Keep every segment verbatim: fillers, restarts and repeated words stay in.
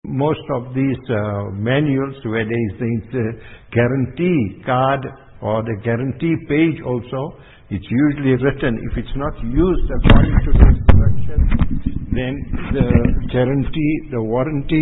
most of these uh, manuals where there is the guarantee card or the guarantee page also, it's usually written, if it's not used according to the instructions, then the guarantee, the warranty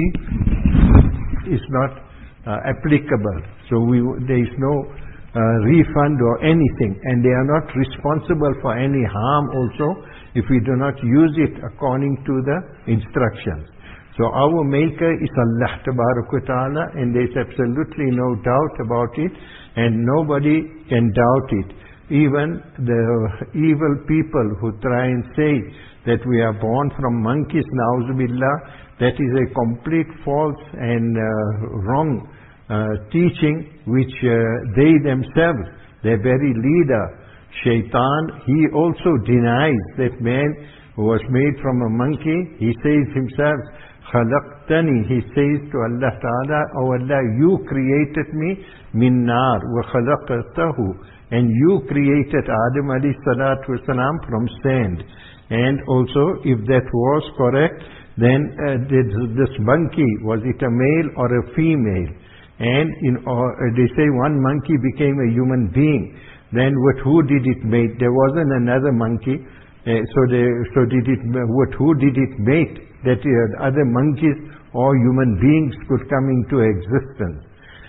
is not uh, applicable. So we, there is no uh, refund or anything, and they are not responsible for any harm also if we do not use it according to the instructions. So our maker is Allah Tabaraka Ta'ala, and there is absolutely no doubt about it, and nobody can doubt it. Even the evil people who try and say that we are born from monkeys, na'uzubillah, that is a complete false and uh, wrong uh, teaching which uh, they themselves, their very leader, Shaitan, he also denies that man was made from a monkey. He says himself, khalaqtani, he says to Allah Ta'ala, oh Allah, you created me min nar wa khalaqtahu, and you created Adam alayhi salatu wasalam from sand. And also, if that was correct, then uh, this, this monkey, was it a male or a female? And in, uh, they say one monkey became a human being. Then what, who did it make? There wasn't another monkey. Uh, so they, so did it, what, who did it make that uh, other monkeys or human beings could come into existence?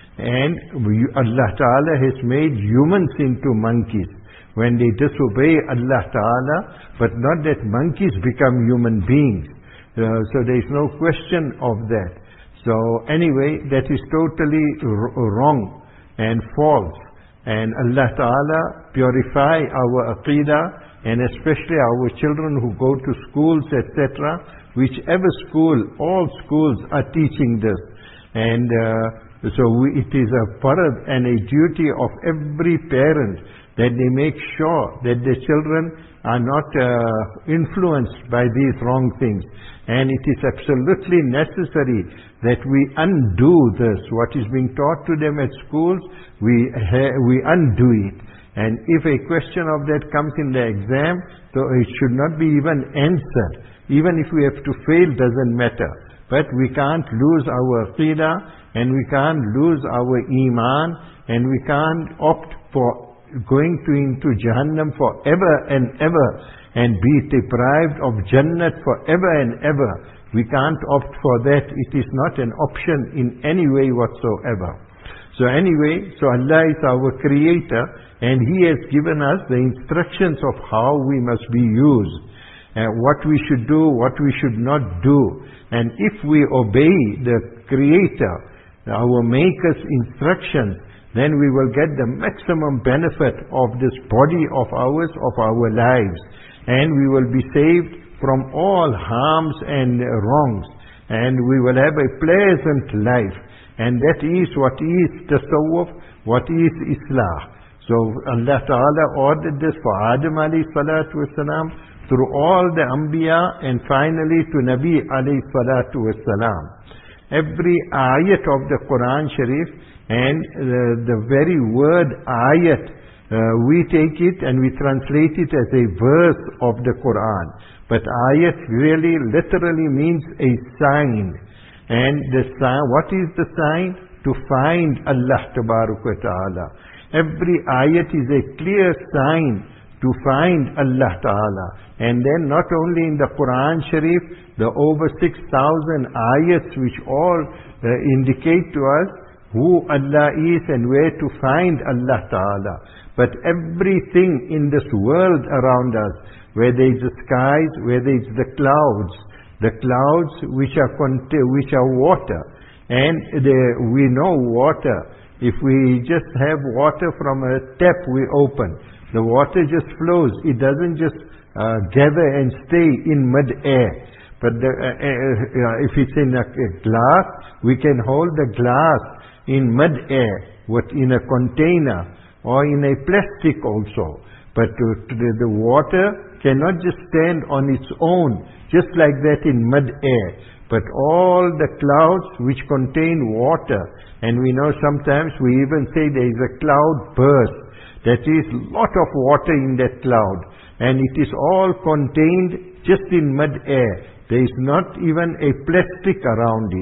And Allah Ta'ala has made humans into monkeys when they disobey Allah Ta'ala, but not that monkeys become human beings. Uh, so there is no question of that. So anyway, that is totally wrong and false. And Allah Ta'ala purify our aqidah, and especially our children who go to schools, et cetera. Whichever school, all schools are teaching this. And uh, so we, it is a farad and a duty of every parent that they make sure that the children are not uh, influenced by these wrong things. And it is absolutely necessary that we undo this. What is being taught to them at schools, we, we undo it. And if a question of that comes in the exam, so it should not be even answered. Even if we have to fail, doesn't matter. But we can't lose our aqidah, and we can't lose our iman, and we can't opt for going to into Jahannam forever and ever, and be deprived of Jannat forever and ever. We can't opt for that. It is not an option in any way whatsoever. So anyway, so Allah is our creator, and He has given us the instructions of how we must be used, and what we should do, what we should not do. And if we obey the creator, our maker's instructions, then we will get the maximum benefit of this body of ours, of our lives. And we will be saved from all harms and wrongs. And we will have a pleasant life. And that is what is tasawwuf, what is Islah. So Allah Ta'ala ordered this for Adam alayhi salatu wasalam, through all the Anbiya, and finally to Nabi alayhi salatu wasalam. Every ayat of the Quran Sharif, and uh, the very word ayat, uh, we take it and we translate it as a verse of the Quran. But ayat really literally means a sign. And the sign, what is the sign? To find Allah Tabaraka Ta'ala. Every ayat is a clear sign to find Allah Ta'ala. And then not only in the Quran Sharif, the over six thousand ayats which all uh, indicate to us who Allah is and where to find Allah Ta'ala. But everything in this world around us, where there is the skies, where there is the clouds, the clouds which are which are water, and the, we know water. If we just have water from a tap we open, the water just flows. It doesn't just uh, gather and stay in mid-air. But the, uh, uh, if it's in a, a glass, we can hold the glass in mid-air, what in a container or in a plastic also. But to, to the, the water cannot just stand on its own, just like that in mid-air. But all the clouds which contain water, and we know sometimes we even say there is a cloud burst. That is lot of water in that cloud, and it is all contained just in mid-air. There is not even a plastic around it.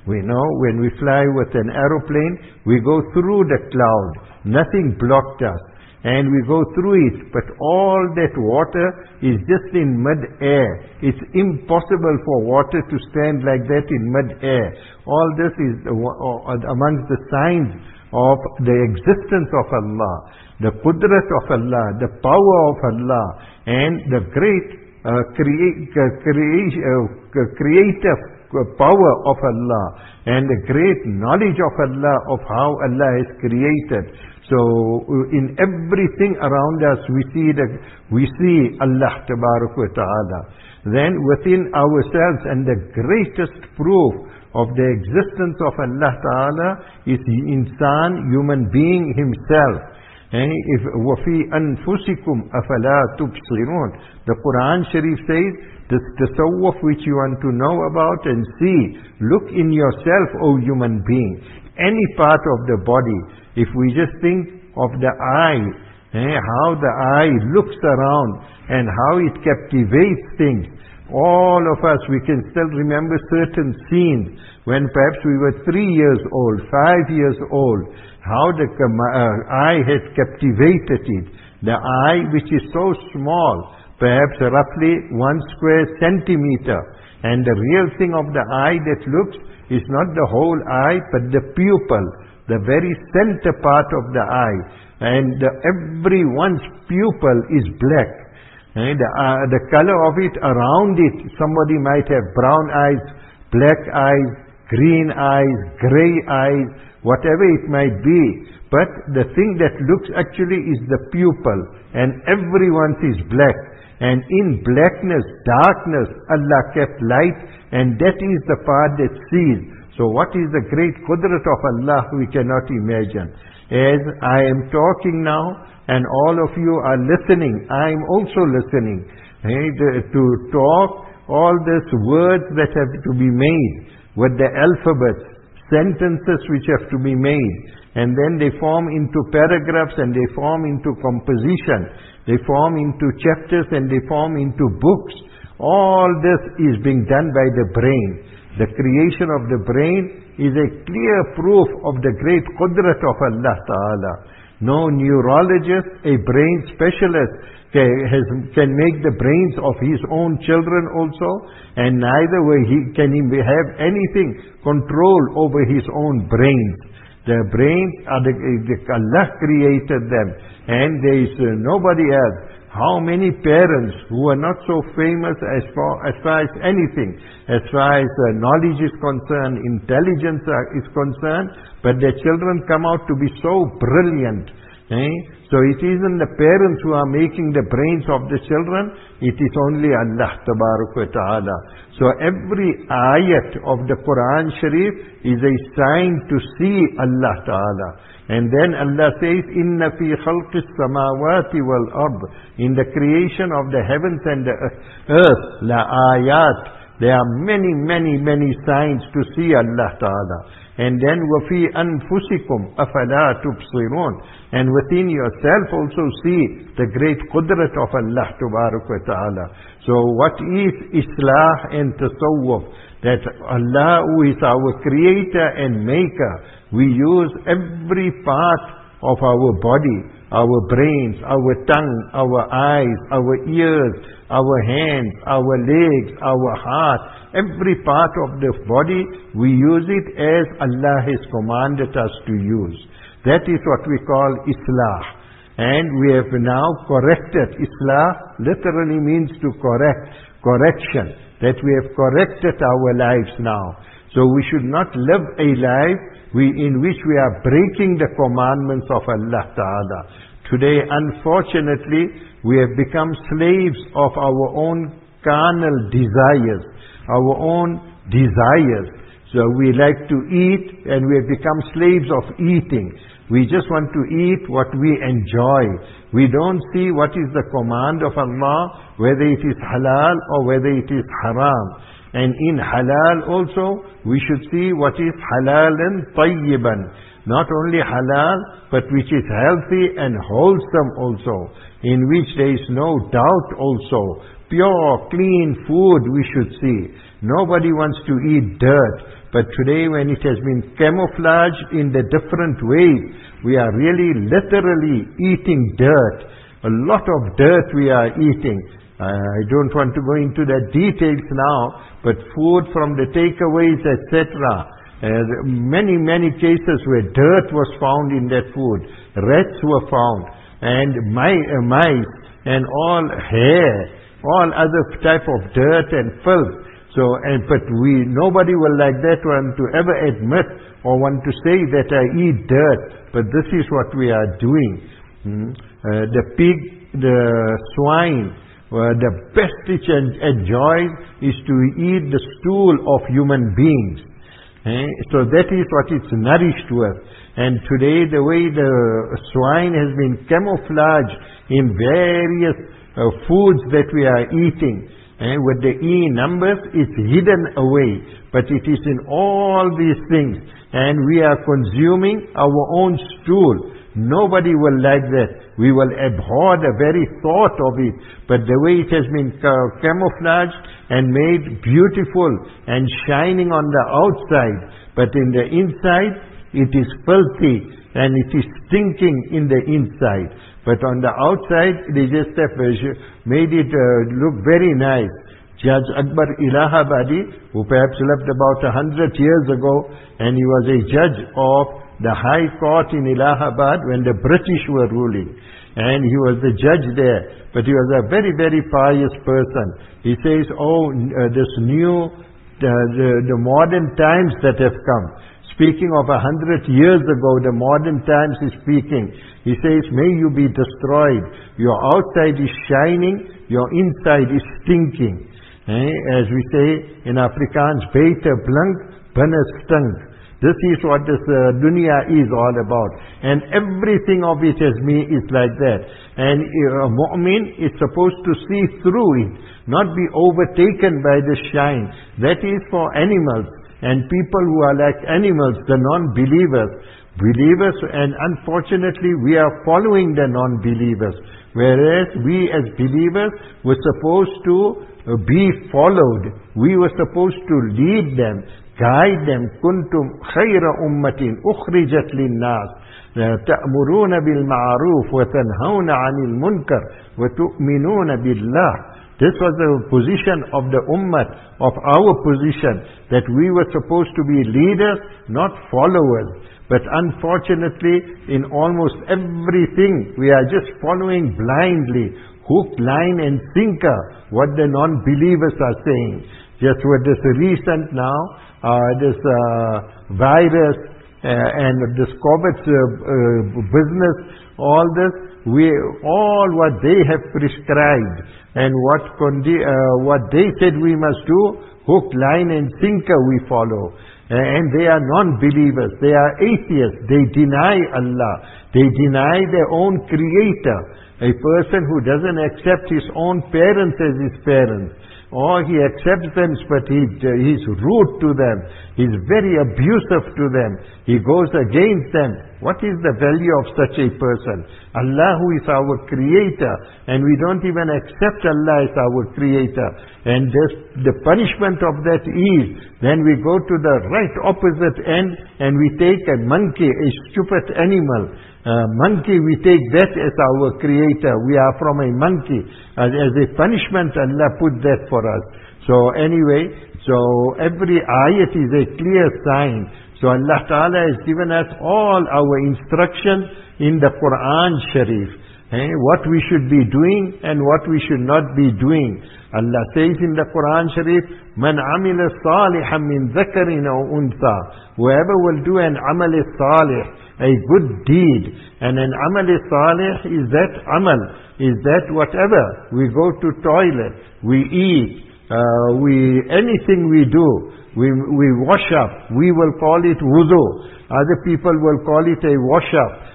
We know when we fly with an aeroplane, we go through the cloud. Nothing blocked us. And we go through it, but all that water is just in mid-air. It's impossible for water to stand like that in mid-air. All this is amongst the signs of the existence of Allah, the qudrat of Allah, the power of Allah, and the great uh, crea- crea- uh, creative power of Allah, and the great knowledge of Allah, of how Allah has created. So in everything around us we see the, we see Allah Tabarak wa Ta'ala. Then within ourselves, and the greatest proof of the existence of Allah Ta'ala is the insan, human being himself. And if وَفِي أَنفُسِكُمْ أَفَلَا تُبْصِرُونَ, the Quran Sharif says, this tasawwuf which you want to know about and see, look in yourself, O human being. Any part of the body, if we just think of the eye, eh, how the eye looks around and how it captivates things. All of us, we can still remember certain scenes when perhaps we were three years old, five years old, how the uh, eye has captivated it. The eye which is so small, perhaps roughly one square centimeter, and the real thing of the eye that looks is not the whole eye, but the pupil, the very center part of the eye. And the, everyone's pupil is black. And the, uh, the color of it, around it, somebody might have brown eyes, black eyes, green eyes, gray eyes, whatever it might be. But the thing that looks actually is the pupil, and everyone's is black. And in blackness, darkness, Allah kept light, and that is the part that sees. So what is the great qudrat of Allah, we cannot imagine. As I am talking now, and all of you are listening, I am also listening. To talk, all these words that have to be made, with the alphabets, sentences which have to be made, and then they form into paragraphs, and they form into composition, they form into chapters, and they form into books. All this is being done by the brain. The creation of the brain is a clear proof of the great qudrat of Allah Ta'ala. No neurologist, a brain specialist, can, has, can make the brains of his own children also, and neither will he, can he have anything control over his own brains. The brains are the, the Allah created them, and there is uh, nobody else. How many parents who are not so famous as far as, far as anything, as far as uh, knowledge is concerned, intelligence uh, is concerned, but their children come out to be so brilliant. Eh? So it isn't the parents who are making the brains of the children, it is only Allah Tabarak wa Ta'ala. So every ayat of the Quran Sharif is a sign to see Allah Ta'ala. And then Allah says, Inna fi khalqis samawati wal ard, in the creation of the heavens and the earth, la ayat, there are many, many, many signs to see Allah Ta'ala. And then وَفِي أَنفُسِكُمْ أَفَلَا تُبْصِرُونَ, and within yourself also see the great qudrat of Allah Tabarak wa Ta'ala. So what is Islah and Tasawwuf? That Allah, who is our creator and maker, we use every part of our body, our brains, our tongue, our eyes, our ears, our hands, our legs, our heart, every part of the body, we use it as Allah has commanded us to use. That is what we call Islah. And we have now corrected. Islah literally means to correct, correction. That we have corrected our lives now. So we should not live a life we, in which we are breaking the commandments of Allah Ta'ala. Today, unfortunately, we have become slaves of our own carnal desires, our own desires. So we like to eat, and we have become slaves of eating. We just want to eat what we enjoy. We don't see what is the command of Allah, whether it is halal or whether it is haram. And in halal also, we should see what is halal and tayyiban. Not only halal, but which is healthy and wholesome also, in which there is no doubt also, pure, clean food we should see. Nobody wants to eat dirt. But today when it has been camouflaged in the different ways, we are really literally eating dirt. A lot of dirt we are eating. I don't want to go into the details now, but food from the takeaways, et cetera. Uh, many, many cases where dirt was found in that food. Rats were found, and my, uh, mice, and all hair, all other type of dirt and filth. So, and, but we, nobody will like that one to ever admit or want to say that I eat dirt, but this is what we are doing. Hmm? Uh, the pig, the swine, uh, the best it enjoys is to eat the stool of human beings. Eh? So that is what it's nourished with. And today the way the swine has been camouflaged in various uh, foods that we are eating, eh? With the E numbers, it's hidden away. But it is in all these things. And we are consuming our own stool. Nobody will like that. We will abhor the very thought of it. But the way it has been camouflaged and made beautiful and shining on the outside, but in the inside it is filthy and it is stinking in the inside. But on the outside they just have made it uh, look very nice. Judge Akbar Allahabadi, who perhaps lived about a hundred years ago, and he was a judge of the High Court in Allahabad when the British were ruling. And he was the judge there. But he was a very, very pious person. He says, oh, uh, this new, uh, the, the modern times that have come. Speaking of a hundred years ago, the modern times is speaking. He says, may you be destroyed. Your outside is shining, your inside is stinking. Eh? As we say in Afrikaans, beter blink, binne stink. This is what this uh, dunya is all about. And everything of it as me is like that. And uh, a mu'min is supposed to see through it, not be overtaken by the shine. That is for animals and people who are like animals, the non-believers. Believers, and unfortunately we are following the non-believers. Whereas we as believers were supposed to uh, be followed. We were supposed to lead them, guide them. Kuntum khayra ummatin ukhrijat linnas ta'muruna bil ma'ruf wa tanhauna 'anil munkar wa tu'minuna billah. This was the position of the ummah, of our position, that we were supposed to be leaders, not followers. But unfortunately, in almost everything, we are just following blindly, hook, line and sinker, what the non-believers are saying. Just with this recent now, uh, this uh, virus uh, and this COVID uh, uh, business, all this, we all what they have prescribed and what condi uh, what they said we must do, hook, line and sinker we follow. And they are non-believers, they are atheists, they deny Allah, they deny their own creator. A person who doesn't accept his own parents as his parents, or he accepts them but he, he's rude to them, he's very abusive to them, he goes against them. What is the value of such a person? Allah, who is our creator, and we don't even accept Allah as our creator. And this, the punishment of that is, then we go to the right opposite end and we take a monkey, a stupid animal. Uh, monkey, we take that as our creator. We are from a monkey. As, as a punishment, Allah put that for us. So anyway, so every ayat is a clear sign. So Allah Ta'ala has given us all our instructions in the Quran Sharif. Eh? What we should be doing and what we should not be doing. Allah says in the Quran Sharif, Man amila salihan min dhakarin aw untha. Whoever will do an amal salih, a good deed. And an amal salih is that amal, is that whatever. We go to toilet, we eat, uh, we anything we do. We, we wash up, we will call it wudu. Other people will call it a wash up.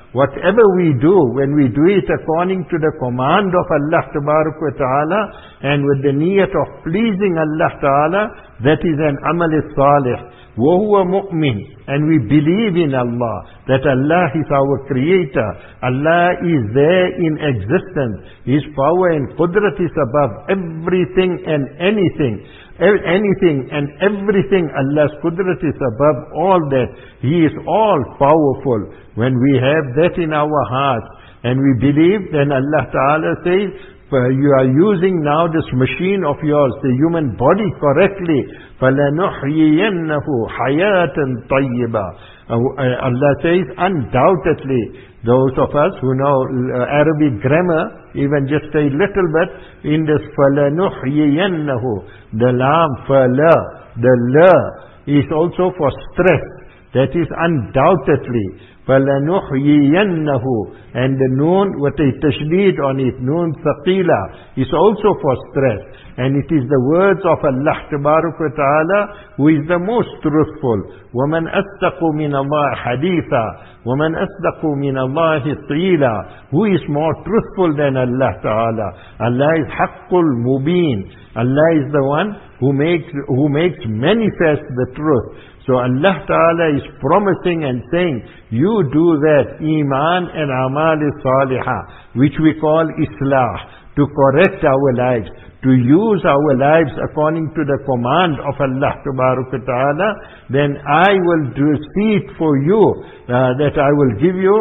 whatever we do, when we do it according to the command of Allah Tabarak wa Ta'ala, and with the niyat of pleasing Allah Ta'ala, that is an amal salih. وَهُوَ مُؤْمِنٌ. And we believe in Allah, that Allah is our creator. Allah is there in existence. His power and qudrat is above everything and anything. Anything and everything, Allah's qudrat is above all that. He is all powerful. When we have that in our hearts and we believe, then Allah Ta'ala says, you are using now this machine of yours, the human body, correctly. فَلَنُحْيِيَنَّهُ حَيَاةً طَيِّبًا. Allah says, undoubtedly, those of us who know Arabic grammar, even just a little bit, in this فَلَنُحْيِيَنَّهُ, the lam, فَلَا, the la is also for stress. That is undoubtedly. فَلَنُحْيِيَنَّهُ, and the noon with a tashdeed on it, noon thaqila, is also for stress. And it is the words of Allah Tabarak wa Ta'ala who is the most truthful. وَمَنْ أَصْدَقُ مِنَ اللَّهِ حَدِيثًا وَمَنْ أَصْدَقُ مِنَ اللَّهِ قِيلًا. Who is more truthful than Allah Ta'ala? Allah is Haqqul Mubin. Allah is the one who makes, who makes manifest the truth. So Allah Ta'ala is promising and saying, you do that, Iman and Amal Salihah, which we call Islah, to correct our lives, to use our lives according to the command of Allah Ta'ala, then I will do see it for you, uh, that I will give you,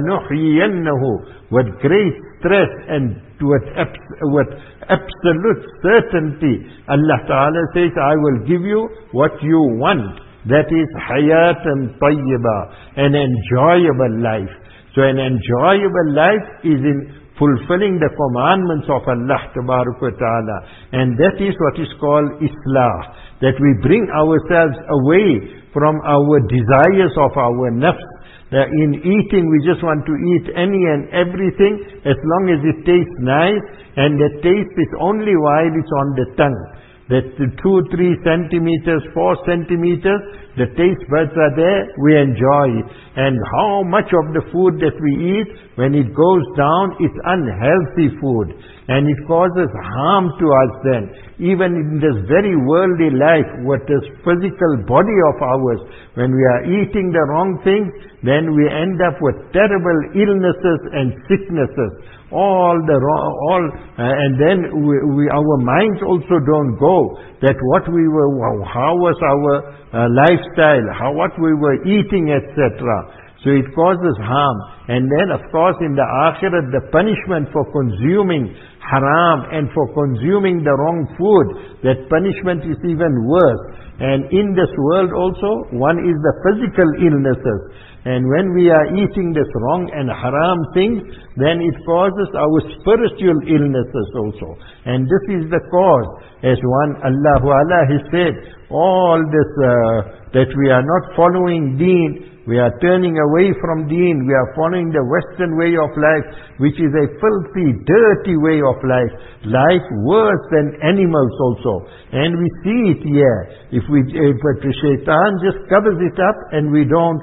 فَلَنُحْيِيَنَّهُ, with great stress and with, abs with absolute certainty. Allah Ta'ala says, I will give you what you want. That is hayatan tayyiba, an enjoyable life. So an enjoyable life is in fulfilling the commandments of Allah Tabarak wa Ta'ala. And that is what is called Islah. That we bring ourselves away from our desires of our nafs. That in eating we just want to eat any and everything as long as it tastes nice, and the taste is only while it's on the tongue. That the two, three centimeters, four centimeters, the taste buds are there, we enjoy it. And how much of the food that we eat, when it goes down, it's unhealthy food. And it causes harm to us then. Even in this very worldly life, what this physical body of ours, when we are eating the wrong things, then we end up with terrible illnesses and sicknesses. All the wrong, all, uh, and then we, we, our minds also don't go that what we were, how was our uh, lifestyle, how what we were eating, et cetera. So it causes harm. And then, of course, in the akhirat, the punishment for consuming haram and for consuming the wrong food, that punishment is even worse. And in this world also, one is the physical illnesses. And when we are eating this wrong and haram things, then it causes our spiritual illnesses also. And this is the cause. As one, Allahu Allah, He said, all this, uh, that we are not following deen, we are turning away from deen, we are following the Western way of life, which is a filthy, dirty way of life. Life worse than animals also. And we see it here. If we, if the shaitan just covers it up and we don't,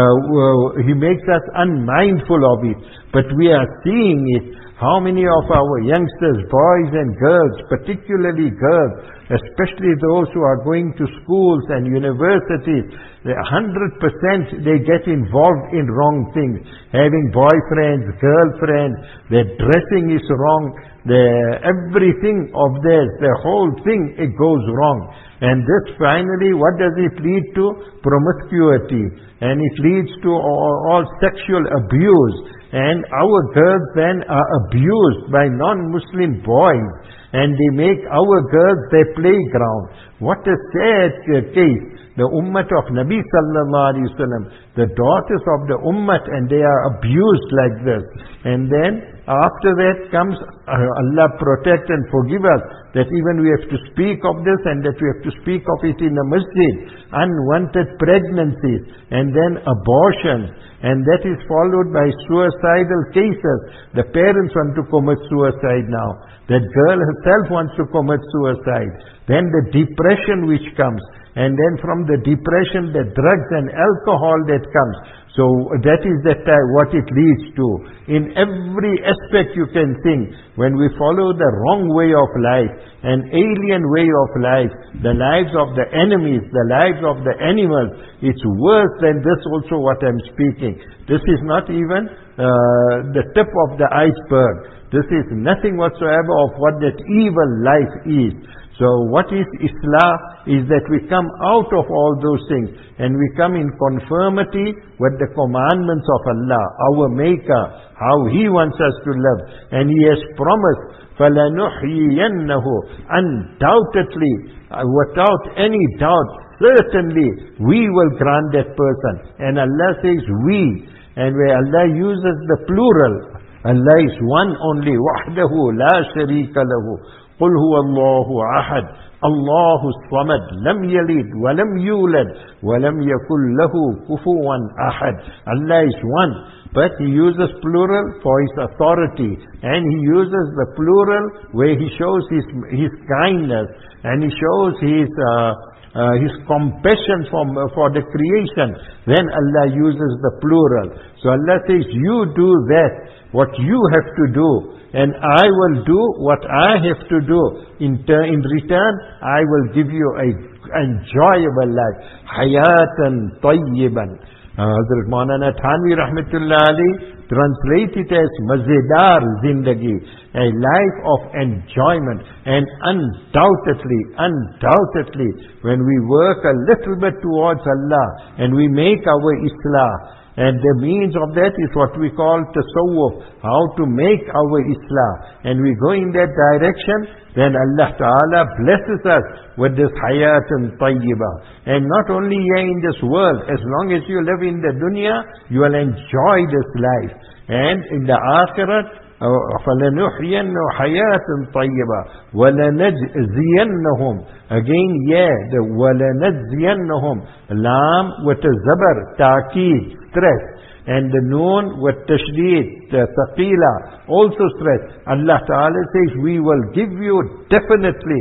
uh, he makes us unmindful of it. But we are seeing it. How many of our youngsters, boys and girls, particularly girls, especially those who are going to schools and universities, one hundred percent they get involved in wrong things. Having boyfriends, girlfriends, their dressing is wrong, their everything of theirs, their whole thing, it goes wrong. And this finally, what does it lead to? Promiscuity. And it leads to all, all sexual abuse. And our girls then are abused by non-Muslim boys. And they make our girls their playground. What a sad case. The ummah of Nabi sallallahu alaihi wasallam, the daughters of the ummah, and they are abused like this. And then after that comes, uh, Allah protect and forgive us, that even we have to speak of this and that we have to speak of it in the masjid. Unwanted pregnancies and then abortions. And that is followed by suicidal cases. The parents want to commit suicide now. That girl herself wants to commit suicide. Then the depression which comes. And then from the depression, the drugs and alcohol that comes. So that is the time, what it leads to. In every aspect you can think, when we follow the wrong way of life, an alien way of life, the lives of the enemies, the lives of the animals, it's worse than this also what I'm speaking. This is not even uh, the tip of the iceberg. This is nothing whatsoever of what that evil life is. So what is Islam is that we come out of all those things and we come in conformity with the commandments of Allah, our Maker, how He wants us to live. And He has promised, فَلَنُحْيِيَنَّهُ, undoubtedly, uh, without any doubt, certainly we will grant that person. And Allah says we, and where Allah uses the plural, Allah is one only, وَحْدَهُ لَا شَرِيكَ لَهُ. قل هو الله أحد الله الصمد لم يلد ولم يولد ولم يكن له كفوا أحد. Allah is one, but He uses plural for His authority, and He uses the plural where He shows His, his kindness, and He shows His uh, uh, His compassion for, for the creation. Then Allah uses the plural. So Allah says, you do that, what you have to do, and I will do what I have to do. In, in return, I will give you a enjoyable life. Hayatan tayyiban. Hazrat Maulana Thanvi Rahmatullah Ali translate it as Mazedar Zindagi, a life of enjoyment. And undoubtedly, undoubtedly, when we work a little bit towards Allah and we make our Islah, and the means of that is what we call tasawwuf, how to make our Islam. And we go in that direction, then Allah Ta'ala blesses us with this hayatun tayyibah. And not only here in this world, as long as you live in the dunya, you will enjoy this life. And in the akhirat, فَلَنُحْيَنَّهُ حَيَاةً طَيِّبًا وَلَنَجْزِيَنَّهُم. Again, yeah, the وَلَنَجْزِيَنَّهُم. Lam with a zabar, ta'keed, stress. And the noon with tashdeed, the thaqila, also stress. Allah Ta'ala says, we will give you definitely,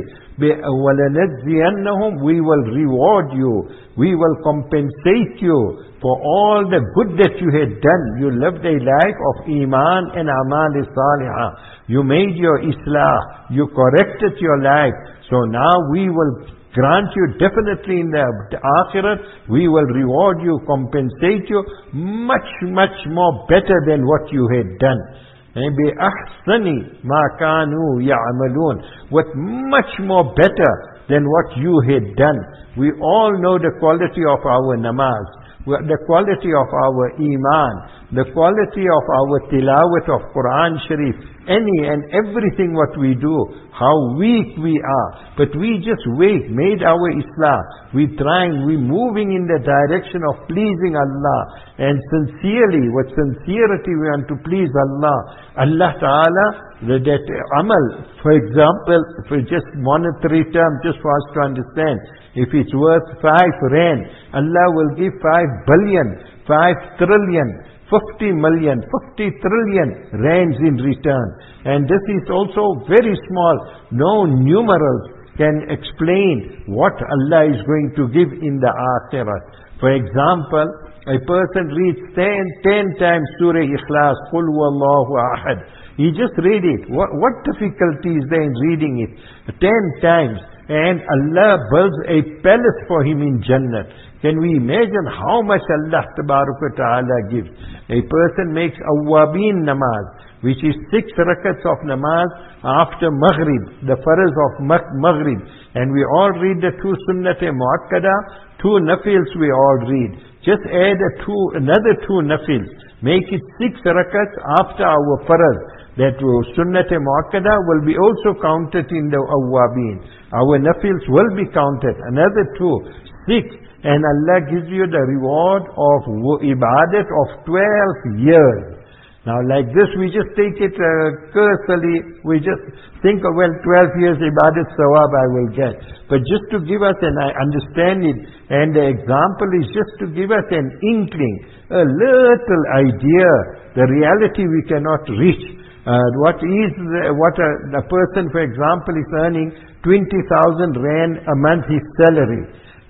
وَلَنَجْزِيَنَّهُم, we will reward you, we will compensate you for all the good that you had done. You lived a life of iman and amal salihah. You made your islah, you corrected your life. So now we will grant you definitely in the akhirat, we will reward you, compensate you much, much more better than what you had done. And بِأَحْسَنِ مَا كَانُوا يَعْمَلُونَ, with much more better than what you had done. We all know the quality of our namaz, the quality of our iman, the quality of our tilawat of Quran Sharif, any and everything what we do, how weak we are. But we just wait, made our Islam. We trying, we moving in the direction of pleasing Allah. And sincerely, with sincerity we want to please Allah. Allah Ta'ala, that, that amal, for example, for just monetary term, just for us to understand, if it's worth five rand, Allah will give five billion, five trillion, fifty million, fifty trillion rands in return. And this is also very small. No numerals can explain what Allah is going to give in the Akhirah. For example, a person reads ten, ten times Surah Ikhlas, Qul Huwallahu Ahad. He just read it. What, what difficulty is there in reading it? Ten times. And Allah builds a palace for him in Jannah. Can we imagine how much Allah Ta'ala gives? A person makes awwabin namaz, which is six rakats of namaz after Maghrib, the faraz of Maghrib. And we all read the two sunnat muakkada, two nafils we all read. Just add a two, another two nafils. Make it six rakats after our faraz. That sunnat muakkada will be also counted in the awwabin. Our nafils will be counted. Another two, six. And Allah gives you the reward of ibadat of twelve years. Now like this we just take it uh, cursorily, we just think, oh, well, twelve years ibadat sawab I will get. But just to give us an understanding, and the example is just to give us an inkling, a little idea, the reality we cannot reach. Uh, what is, the, what a, a person, for example, is earning twenty thousand rand a month his salary.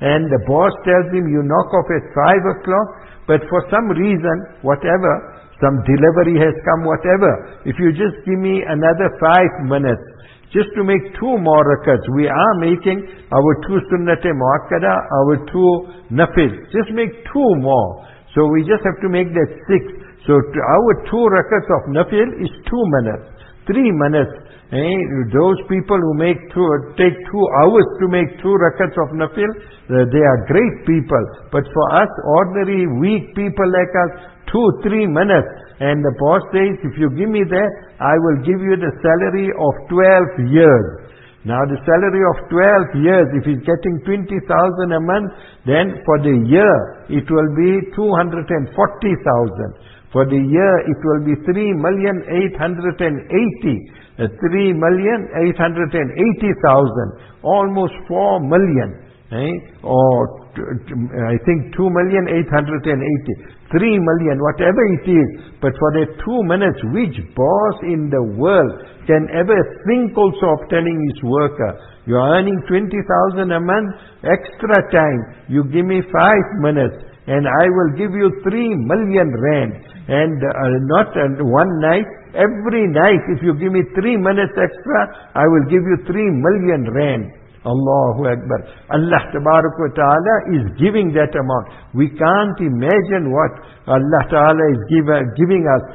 and the boss tells him you knock off at five o'clock, but for some reason, whatever, some delivery has come, whatever, if you just give me another five minutes, just to make two more rakats, we are making our two sunnat-e-muakkada, our two nafil, just make two more. So we just have to make that six. So to our two rakats of nafil is two minutes, three minutes. Eh? Those people who make two, take two hours to make two rakats of nafil, uh, they are great people. But for us, ordinary weak people like us, two, three minutes. And the boss says, if you give me that, I will give you the salary of twelve years. Now the salary of twelve years, if he's getting twenty thousand a month, then for the year, it will be two hundred forty thousand. For the year, it will be three million eight hundred eighty. Uh, three million eight hundred eighty thousand. Almost four million. Eh? Or I think two million eight hundred eighty. three million, whatever it is. But for that two minutes, which boss in the world can ever think also of telling his worker, you are earning twenty thousand a month, extra time, you give me five minutes, and I will give you three million rand. And uh, not uh, one night, every night, if you give me three minutes extra, I will give you three million rand. Allahu Akbar. Allah Tabarak wa Ta'ala is giving that amount. We can't imagine what Allah Ta'ala is give, uh, giving us.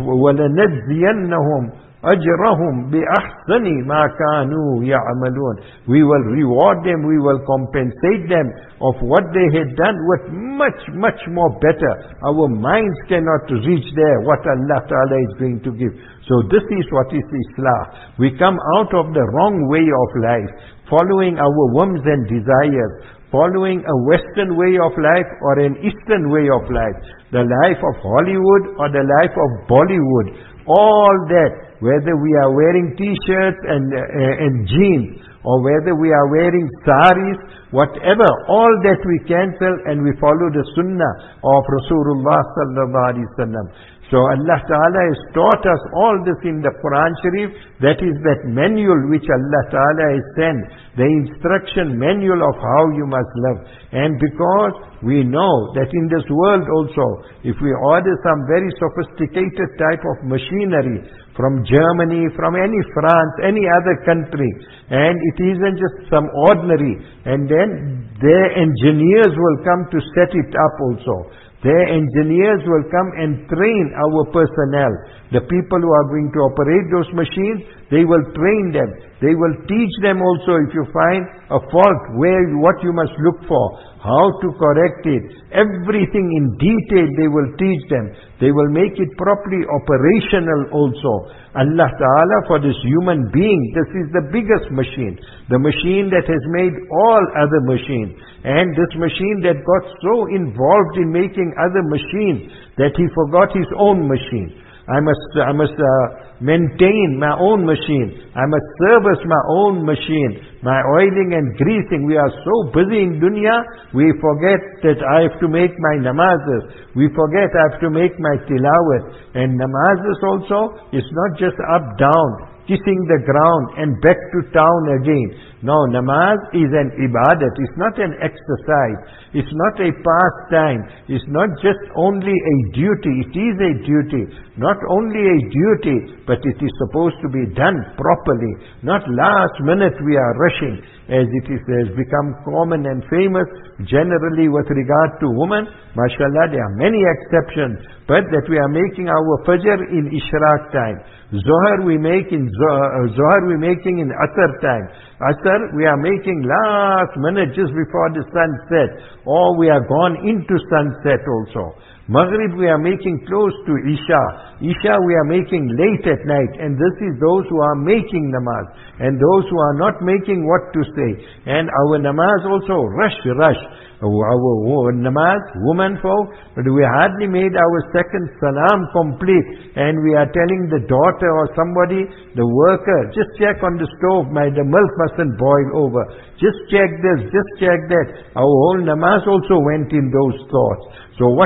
وَلَنَجْزِيَنَّهُمْ أَجْرَهُمْ بِأَحْسَنِ مَا كَانُوا يَعْمَلُونَ. We will reward them, we will compensate them of what they had done with much, much more better. Our minds cannot reach there, what Allah Ta'ala is going to give. So this is what is Islah. We come out of the wrong way of life, following our whims and desires, following a Western way of life or an Eastern way of life, the life of Hollywood or the life of Bollywood, all that, whether we are wearing t-shirts and, uh, and jeans, or whether we are wearing saris, whatever, all that we cancel and we follow the sunnah of Rasulullah sallallahu alaihi wasallam. So Allah Ta'ala has taught us all this in the Quran Sharif. That is that manual which Allah Ta'ala has sent, the instruction manual of how you must live. And because we know that in this world also, if we order some very sophisticated type of machinery from Germany, from any France, any other country, and it isn't just some ordinary, and then their engineers will come to set it up also. Their engineers will come and train our personnel. The people who are going to operate those machines, they will train them. They will teach them also if you find a fault, where what you must look for, how to correct it. Everything in detail they will teach them. They will make it properly operational also. Allah Ta'ala, for this human being, this is the biggest machine. The machine that has made all other machines. And this machine that got so involved in making other machines that he forgot his own machine. I must, I must uh, maintain my own machine. I must service my own machine. My oiling and greasing. We are so busy in dunya, we forget that I have to make my namazes. We forget I have to make my tilawat. And namazes also, it's not just up, down, kissing the ground and back to town again. No, namaz is an ibadat. It's not an exercise. It's not a pastime. It's not just only a duty. It is a duty. Not only a duty, but it is supposed to be done properly. Not last minute we are rushing, as it is, has become common and famous generally with regard to women. MashaAllah, there are many exceptions, but that we are making our fajr in ishraq time. Zohar we make in Zohar we making in Asr time. Asr we are making last minute just before the sun set, or we are gone into sunset also. Maghrib we are making close to Isha. Isha we are making late at night. And this is those who are making namaz. And those who are not making, what to say. And our namaz also, rush, rush. Our, our namaz, woman folk, but we hardly made our second salam complete. And we are telling the daughter or somebody, the worker, just check on the stove, my, the milk mustn't boil over. Just check this, just check that. Our whole namaz also went in those thoughts. So what kind of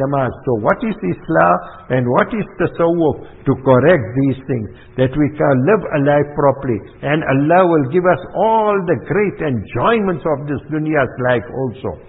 namaz. So what is Islah and what is tasawwuf? To correct these things, that we can live a life properly, and Allah will give us all the great enjoyments of this dunya's life also.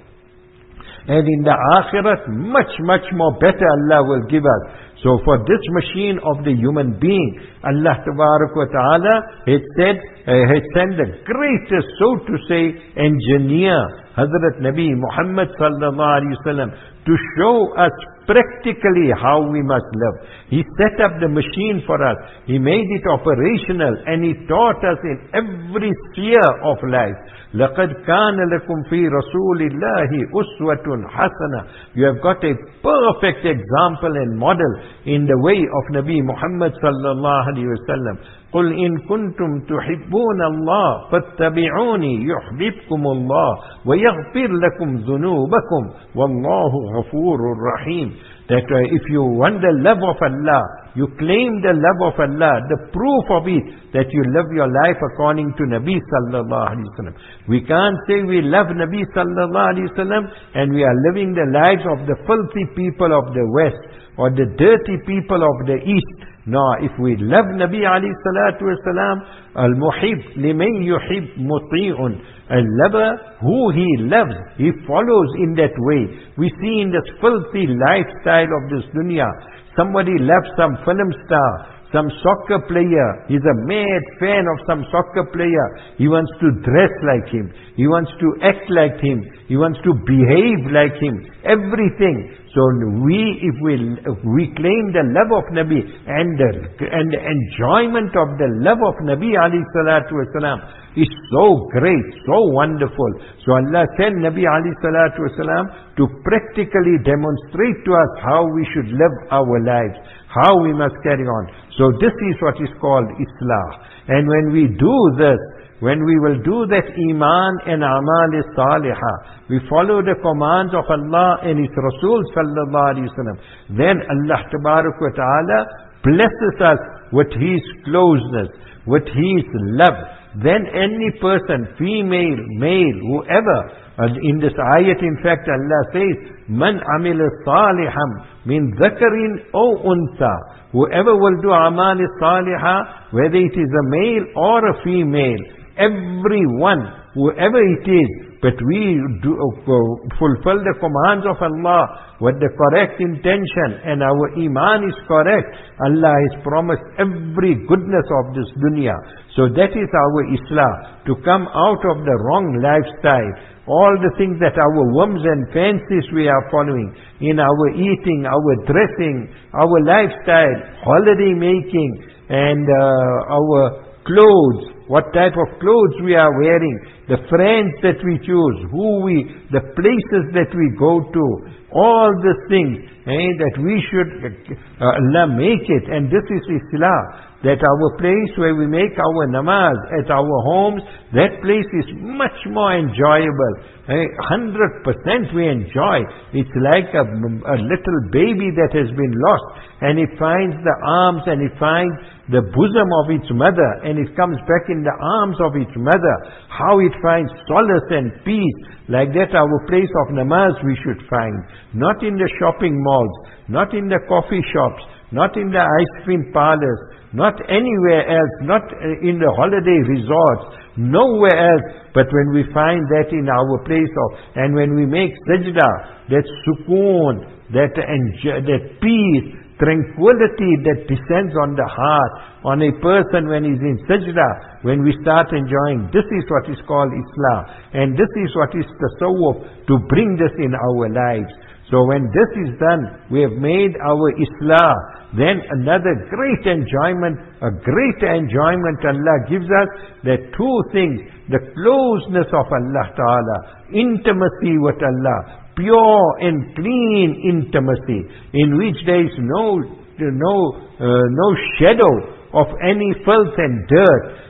And in the akhirat, much, much more better Allah will give us. So for this machine of the human being, Allah Tabarak wa Ta'ala had said, uh, had sent the greatest, so to say, engineer, Hazrat Nabi Muhammad Sallallahu Alaihi Wasallam, to show us practically how we must live. He set up the machine for us. He made it operational, and He taught us in every sphere of life. لَقَدْ كَانَ لَكُمْ فِي رَسُولِ اللَّهِ أُسْوَةٌ حَسَنَةٌ. You have got a perfect example and model in the way of Nabi Muhammad Sallallahu Alaihi Wasallam. قُلْ إِن كُنْتُمْ تُحِبُّونَ اللَّهَ فَاتَّبِعُونِي يُحْبِبْكُمُ اللَّهُ وَيَغْفِرْ لَكُمْ ذُنُوبَكُمْ وَاللَّهُ غَفُورٌ رَحِيمٌ. That uh, if you want the love of Allah, you claim the love of Allah, the proof of it, that you live your life according to Nabi Sallallahu Alaihi Wasallam. We can't say we love Nabi Sallallahu Alaihi Wasallam and we are living the lives of the filthy people of the West or the dirty people of the East. No, if we love Nabi alayhi salatu wasalam, al-muhib liman yuhib muti'un. A lover who he loves, he follows in that way. We see in this filthy lifestyle of this dunya, somebody loves some film star, some soccer player. He's a mad fan of some soccer player. He wants to dress like him. He wants to act like him. He wants to behave like him. Everything. So we, if we, if we claim the love of Nabi and the, and the enjoyment of the love of Nabi alayhi salatu wasalam is so great, so wonderful. So Allah sent Nabi alayhi salatu wasalam to practically demonstrate to us how we should live our lives, how we must carry on. So this is what is called Islah. And when we do this, when we will do that Iman and Amal Salihah, we follow the commands of Allah and His Rasul Sallallahu Alaihi Wasallam, then Allah Tabarak wa Ta'ala blesses us with His closeness, with His love. Then any person, female, male, whoever, in this ayat in fact Allah says, Man amila saliham min dhakarin o unsa. Whoever will do Amal Salihah, whether it is a male or a female, everyone, whoever it is, but we do uh, fulfill the commands of Allah with the correct intention and our Iman is correct, Allah has promised every goodness of this dunya. So that is our Islah, to come out of the wrong lifestyle, all the things that our whims and fancies we are following, in our eating, our dressing, our lifestyle, holiday making, and uh, our clothes, what type of clothes we are wearing, the friends that we choose, who we, the places that we go to, all the things eh, that we should, uh, Allah make it. And this is Islah, that our place where we make our namaz, at our homes, that place is much more enjoyable. one hundred percent we enjoy. It's like a, a little baby that has been lost, and it finds the arms and it finds the bosom of its mother, and it comes back in the arms of its mother. How it finds solace and peace. Like that our place of namaz we should find. Not in the shopping malls, not in the coffee shops, not in the ice cream parlors, not anywhere else, not in the holiday resorts, nowhere else, but when we find that in our place of, and when we make sajda, that sukoon, that, enjoy, that peace, tranquility that descends on the heart, on a person when he's in sajda, when we start enjoying, this is what is called Islah, and this is what is tasawwuf, to bring this in our lives. So when this is done, we have made our Islah, then another great enjoyment, a great enjoyment Allah gives us, that two things, the closeness of Allah Ta'ala, intimacy with Allah, pure and clean intimacy, in which there is no, no, uh, no shadow of any filth and dirt.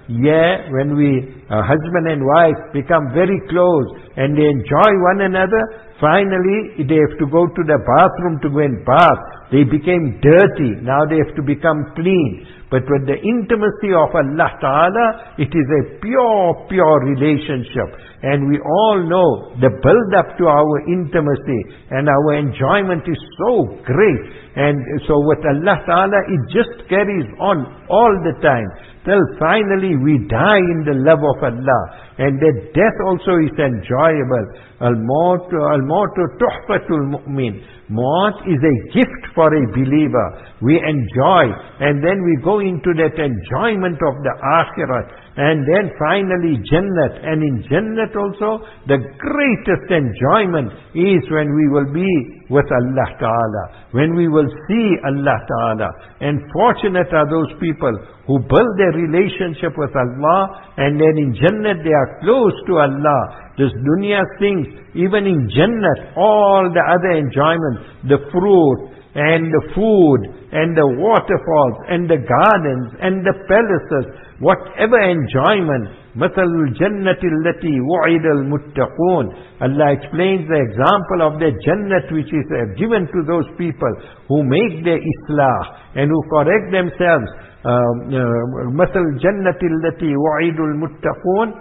Yeah, when we, uh, husband and wife, become very close and they enjoy one another, finally they have to go to the bathroom to go and bath. They became dirty. Now they have to become clean. But with the intimacy of Allah Ta'ala, it is a pure, pure relationship. And we all know the build-up to our intimacy and our enjoyment is so great. And so with Allah Ta'ala, it just carries on all the time. Till finally we die in the love of Allah. And that death also is enjoyable. Al-Maut, Al-Maut tuhfatul mu'min. Maut is a gift for a believer. We enjoy, and then we go into that enjoyment of the Akhirat, and then finally Jannat. And in Jannat also, the greatest enjoyment is when we will be with Allah Ta'ala, when we will see Allah Ta'ala. And fortunate are those people who build their relationship with Allah, and then in Jannat they are close to Allah. This dunya things, even in Jannat, all the other enjoyments, the fruit and the food and the waterfalls and the gardens and the palaces, whatever enjoyment, مثل الجنة التي وعد المتقون. Allah explains the example of the Jannat which is given to those people who make their islah and who correct themselves. مثل الجنة التي وعد المتقون.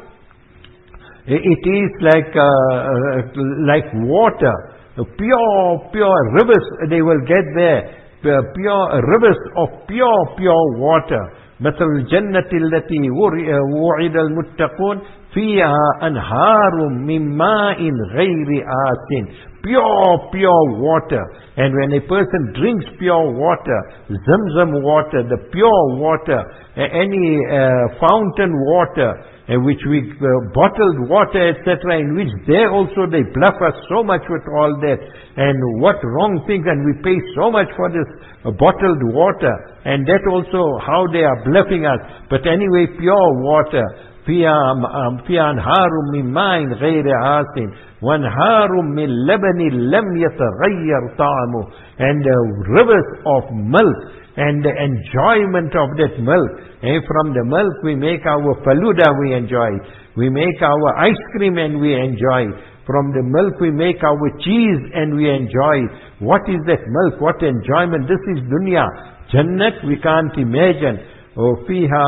It is like uh, like water, pure, pure rivers they will get there, pure rivers of pure, pure water. مثل الجنة التي وعد المتقون فيها أنهار من ماء غير آسن. Pure, pure water. And when a person drinks pure water, Zamzam water, the pure water, any uh, fountain water, uh, which we, uh, bottled water, et cetera, in which there also they bluff us so much with all that, and what wrong things, and we pay so much for this uh, bottled water, and that also how they are bluffing us. But anyway, pure water. فيها فيها أنهار من ماء غير آسن وأنهار من لبن لم يتغير طعمه. And the rivers of milk and the enjoyment of that milk. And from the milk we make our faluda, we enjoy it. We make our ice cream and we enjoy it. From the milk we make our cheese and we enjoy it. What is that milk? What enjoyment? This is dunya. Jannat we can't imagine. وفيها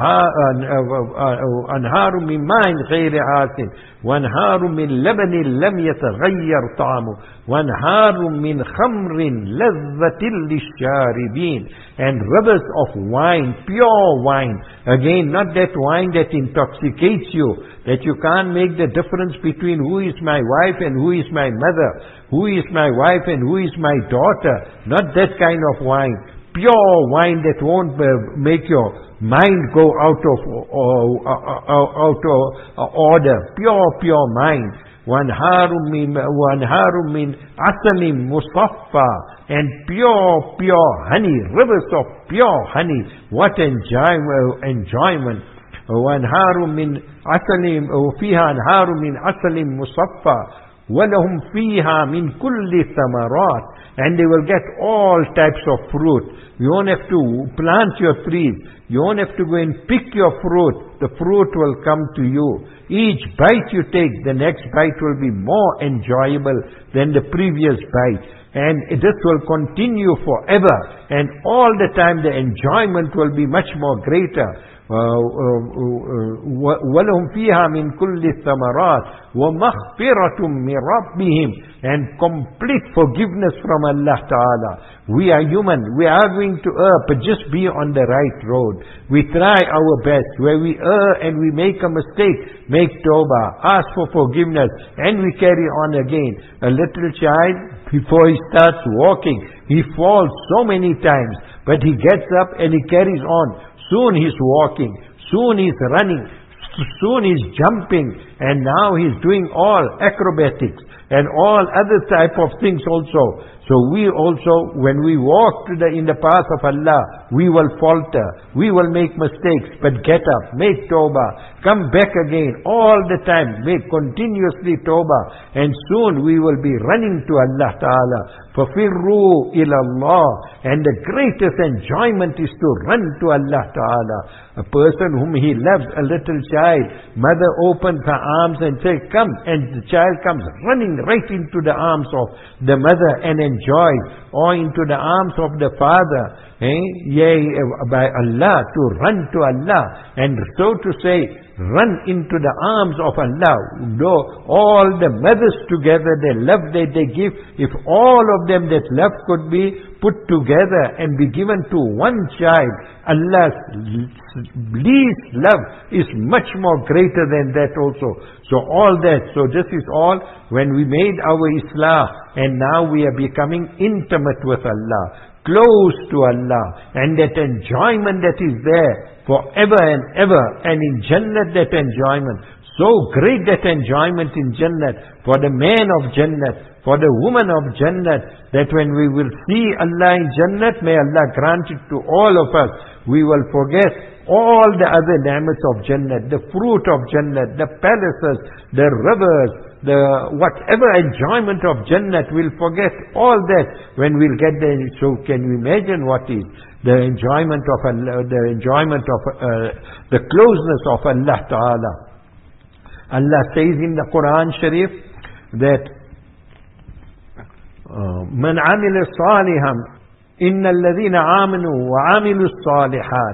أنهار من ماء غير آسن وأنهار من لبن لم يتغير طعمه وأنهار من خمر لذة للشاربين. And rivers of wine, pure wine. Again, not that wine that intoxicates you, that you can't make the difference between who is my wife and who is my mother, who is my wife and who is my daughter. Not that kind of wine. Pure wine that won't uh, make your mind go out of uh, uh, out of order. Pure, pure mind. وَأَنْهَارٌ مِّن وَأَنْهَارٌ مِّن عَسَلٍ مُصَفًّى. And pure, pure honey, rivers of pure honey. What enjoy, uh, enjoyment. وَأَنْهَارٌ مِّن عَسَلٍ وَفِيهَا أَنْهَارٌ مِّن عَسَلٍ مُصَفًّى وَلَهُمْ فِيهَا مِنْ كُلِّ ثَمَرَاتٍ. And they will get all types of fruit. You won't have to plant your trees. You won't have to go and pick your fruit. The fruit will come to you. Each bite you take, the next bite will be more enjoyable than the previous bite. And this will continue forever. And all the time the enjoyment will be much more greater. وَلَهُمْ فِيهَا مِنْ كُلِّ الثَّمَرَاتِ وَمَغْفِرَةٌ مِّن رَبِّهِمْ. And complete forgiveness from Allah Ta'ala. We are human. We are going to err, but just be on the right road. We try our best. Where we err and we make a mistake, make tawbah, ask for forgiveness, and we carry on again. A little child, before he starts walking, he falls so many times, but he gets up and he carries on. Soon he's walking, soon he's running, soon he's jumping, and now he's doing all acrobatics and all other type of things also. So we also, when we walk to the, in the path of Allah, we will falter, we will make mistakes, but get up, make tawbah, come back again, all the time, make continuously tawbah, and soon we will be running to Allah Ta'ala. فَفِرُّوا إِلَى اللَّهِ. And the greatest enjoyment is to run to Allah Ta'ala. A person whom he loves, a little child, mother opens her arms and says, come, and the child comes running right into the arms of the mother and enjoys, or into the arms of the father. Eh? Yea, by Allah, to run to Allah, and so to say, run into the arms of Allah. Though all the mothers together, the love that they give, if all of them that love could be put together and be given to one child, Allah's least love is much more greater than that also. So all that, so this is all when we made our Islah, and now we are becoming intimate with Allah, close to Allah, and that enjoyment that is there forever and ever, and in Jannat that enjoyment, so great that enjoyment in Jannat, for the man of Jannat, for the woman of Jannat, that when we will see Allah in Jannat, may Allah grant it to all of us, we will forget all the other ni'mats of Jannat, the fruit of Jannat, the palaces, the rivers, the whatever enjoyment of Jannat, we'll forget all that when we'll get there. So can you imagine what is the enjoyment of Allah, the enjoyment of uh, the closeness of Allah Ta'ala. Allah says in the Quran Sharif that من عمل صالحا إن الذين آمنوا وعملوا الصالحات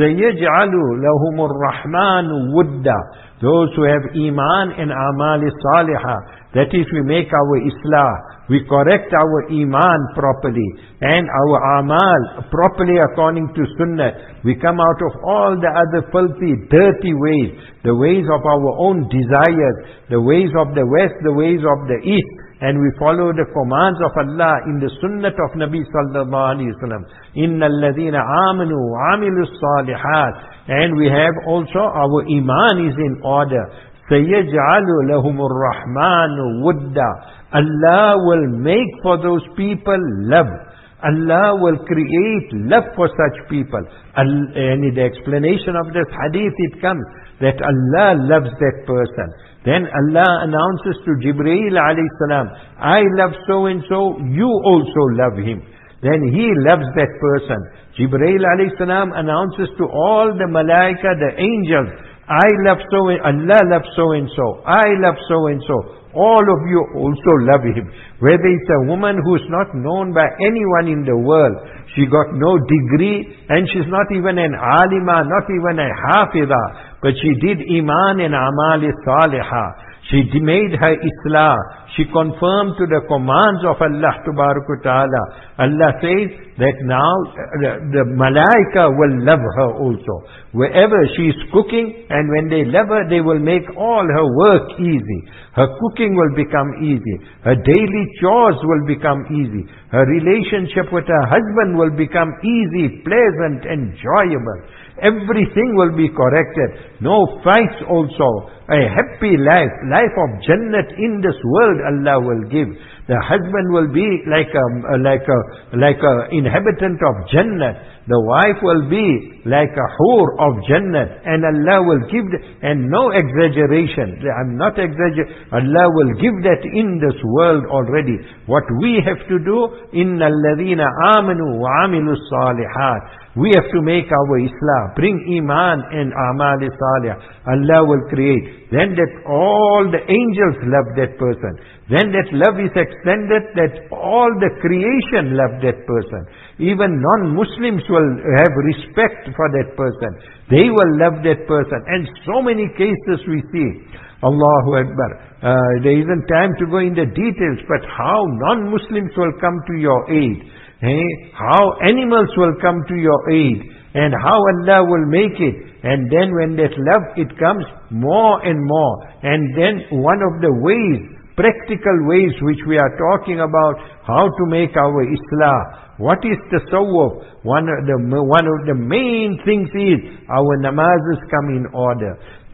سيجعل لهم الرحمن ودا. Those who have Iman and Amal Salihah, that is, we make our Islah, we correct our Iman properly, and our Amal properly according to Sunnah. We come out of all the other filthy, dirty ways, the ways of our own desires, the ways of the West, the ways of the East, and we follow the commands of Allah in the Sunnah of Nabi Sallallahu Alaihi Wasallam. Inna alladhina amanu wa amilu salihat. And we have also our Iman is in order. سَيَجْعَلُ لَهُمُ الرَّحْمَنُ وُدًّا. Allah will make for those people love. Allah will create love for such people. And in the explanation of this hadith it comes that Allah loves that person. Then Allah announces to Jibreel alayhi salam, I love so and so, you also love him. Then he loves that person. Jibreel alayhi salam announces to all the malaika, the angels, I love so and Allah loves so and so, I love so and so. All of you also love him. Whether it's a woman who is not known by anyone in the world, she got no degree, and she's not even an alima, not even a hafidha, but she did Iman and Amal Salihah. She made her Islah. She confirmed to the commands of Allah Ta'ala. Allah says that now the, the Malaika will love her also. Wherever she is cooking, and when they love her, they will make all her work easy. Her cooking will become easy. Her daily chores will become easy. Her relationship with her husband will become easy, pleasant, enjoyable. Everything will be corrected. No fights also. A happy life, life of Jannat in this world Allah will give. The husband will be like a, like a, like a inhabitant of Jannat. The wife will be like a hur of Jannat. And Allah will give, the, and no exaggeration. I'm not exaggerating. Allah will give that in this world already. What we have to do, إِنَّ الَّذِينَ آمَنُوا وَعَمِلُوا الصَّالِحَاتِ. We have to make our Islah, bring Iman and Amal Salih. Allah will create. Then that all the angels love that person. Then that love is extended that all the creation love that person. Even non-Muslims will have respect for that person. They will love that person. And so many cases we see. Allahu Akbar. Uh, there isn't time to go in the details, but how non-Muslims will come to your aid. Hey, how animals will come to your aid, and how Allah will make it. And then when that love, it comes more and more. And then one of the ways, practical ways which we are talking about, how to make our Islah. What is tasawwuf? One of the, one of the main things is our namazes come in order.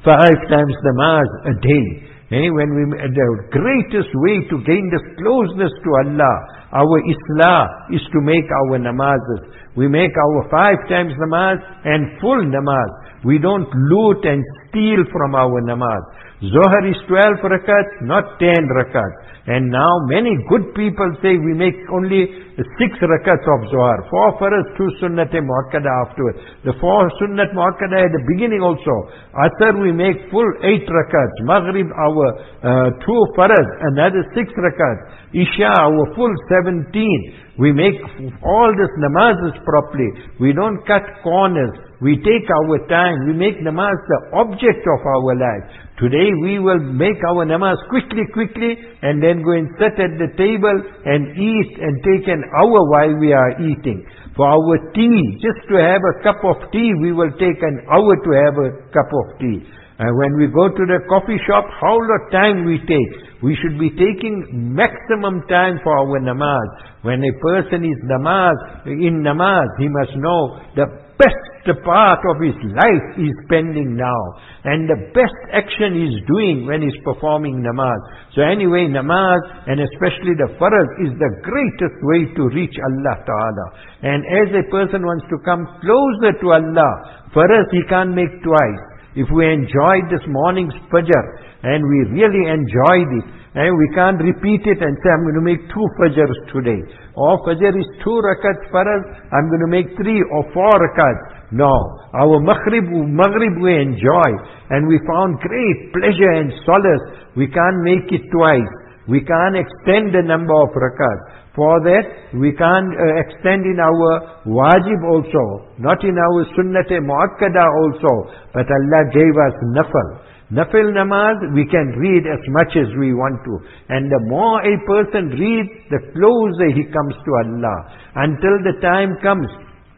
five times namaz a day. Eh, when we, the greatest way to gain this closeness to Allah, our Islah, is to make our namazes. We make our five times namaz and full namaz. We don't loot and steal from our namaz. Zohar is twelve rakats, not ten rakats. And now many good people say we make only six rakats of Zohar. Four faraz, two sunnat e muakkada afterwards. The four sunnat muakkada at the beginning also. Asr we make full eight rakats. Maghrib our uh, two faraz, another six rakats. Isha our full seventeen. We make all this namazes properly. We don't cut corners. We take our time. We make namaz the object of our life. Today we will make our namaz quickly, quickly, and then go and sit at the table and eat and take an hour while we are eating. For our tea, just to have a cup of tea, we will take an hour to have a cup of tea. And when we go to the coffee shop, how much time we take? We should be taking maximum time for our namaz. When a person is namaz, in namaz, he must know the best part of his life is spending now. And the best action he is doing when he is performing namaz. So anyway, namaz, and especially the faraz, is the greatest way to reach Allah Ta'ala. And as a person wants to come closer to Allah, faraz he can't make twice. If we enjoyed this morning's fajr, and we really enjoyed it, and we can't repeat it and say, I'm going to make two fajrs today. Or fajr is two rakats faraz, I'm going to make three or four rakats. No. Our maghrib, maghrib we enjoy, and we found great pleasure and solace. We can't make it twice. We can't extend the number of rakats. For that, we can't uh, extend in our wajib also, not in our sunnat-e muakkada also, but Allah gave us nafal. Nafil namaz, we can read as much as we want to. And the more a person reads, the closer he comes to Allah. Until the time comes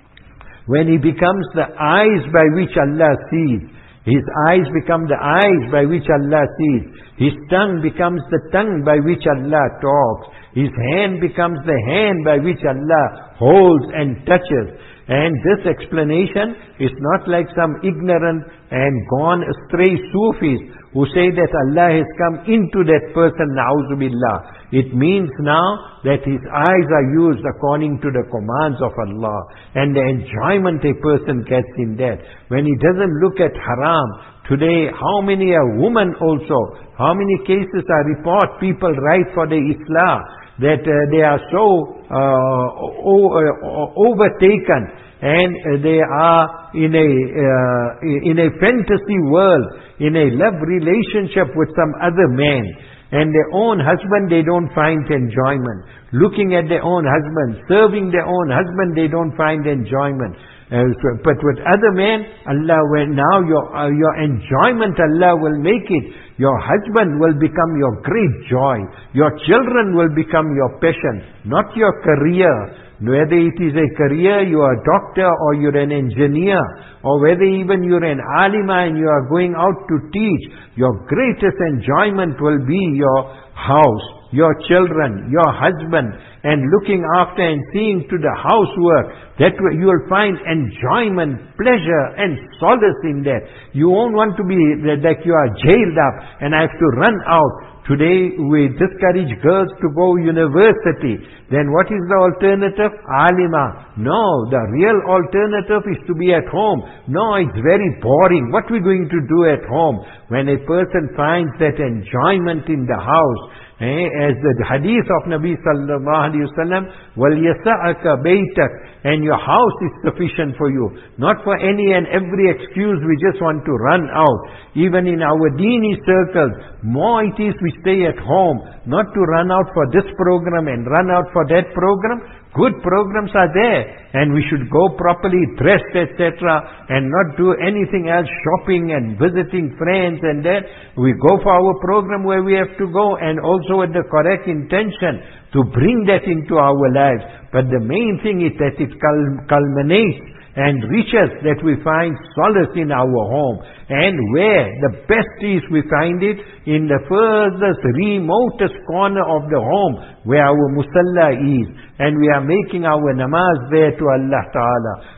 when he becomes the eyes by which Allah sees. His eyes become the eyes by which Allah sees. His tongue becomes the tongue by which Allah talks. His hand becomes the hand by which Allah holds and touches. And this explanation is not like some ignorant and gone astray Sufis who say that Allah has come into that person, na'uzubillah. It means now that his eyes are used according to the commands of Allah, and the enjoyment a person gets in that. When he doesn't look at haram, today how many a woman also, how many cases are report people write for the Islah, that uh, they are so uh, o- o- overtaken, and uh, they are in a uh, in a fantasy world, in a love relationship with some other man, and their own husband they don't find enjoyment. Looking at their own husband, serving their own husband, they don't find enjoyment. Uh, so, but with other men, Allah will now your uh, your enjoyment, Allah will make it. Your husband will become your great joy. Your children will become your passion, not your career. Whether it is a career, you are a doctor or you're an engineer, or whether even you're an alima and you are going out to teach, your greatest enjoyment will be your house, your children, your husband, and looking after and seeing to the housework. That way you will find enjoyment, pleasure and solace in that. You won't want to be like you are jailed up and I have to run out. Today we discourage girls to go university. Then what is the alternative? Alima. No, the real alternative is to be at home. No, it's very boring. What are we going to do at home? When a person finds that enjoyment in the house, eh, as the hadith of Nabi sallallahu alaihi wasallam, وَلْيَسَعَكَ بَيْتَكَ, and your house is sufficient for you. Not for any and every excuse we just want to run out. Even in our Deeni circles, more it is we stay at home, not to run out for this program and run out for that program. Good programs are there, and we should go properly dressed, et cetera, and not do anything else, shopping and visiting friends and that. We go for our program where we have to go, and also with the correct intention to bring that into our lives. But the main thing is that it culminates and reaches that we find solace in our home. And where the best is, we find it in the furthest, remotest corner of the home where our musalla is. And we are making our namaz there to Allah Ta'ala.